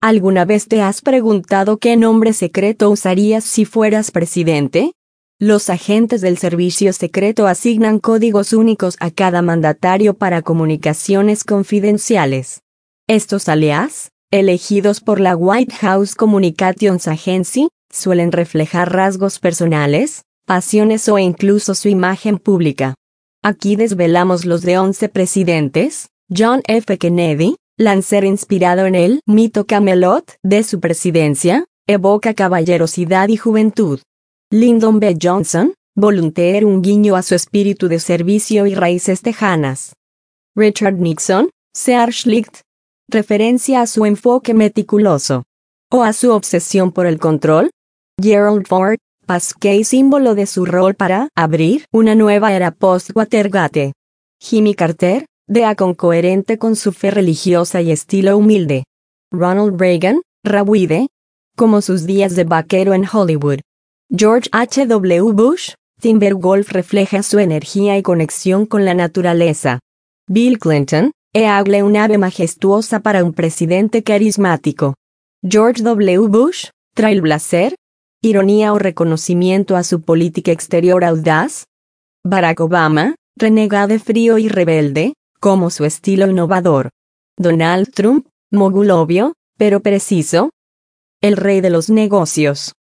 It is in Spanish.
¿Alguna vez te has preguntado qué nombre secreto usarías si fueras presidente? Los agentes del servicio secreto asignan códigos únicos a cada mandatario para comunicaciones confidenciales. Estos alias, elegidos por la White House Communications Agency, suelen reflejar rasgos personales, pasiones o incluso su imagen pública. Aquí desvelamos los de 11 presidentes. John F. Kennedy, lancer inspirado en el mito Camelot de su presidencia, evoca caballerosidad y juventud. Lyndon B. Johnson, volunteer, un guiño a su espíritu de servicio y raíces tejanas. Richard Nixon, Sear Schlicht, referencia a su enfoque meticuloso. O a su obsesión por el control. Gerald Ford, pasqué y símbolo de su rol para abrir una nueva era post-Watergate. Jimmy Carter, deacon coherente con su fe religiosa y estilo humilde. Ronald Reagan, rabide, como sus días de vaquero en Hollywood. George H. W. Bush, Timberwolf, refleja su energía y conexión con la naturaleza. Bill Clinton, eagle, un ave majestuosa para un presidente carismático. George W. Bush, trailblazer, ironía o reconocimiento a su política exterior audaz. Barack Obama, renegade, frío y rebelde, como su estilo innovador. Donald Trump, mogul obvio, pero preciso. El rey de los negocios.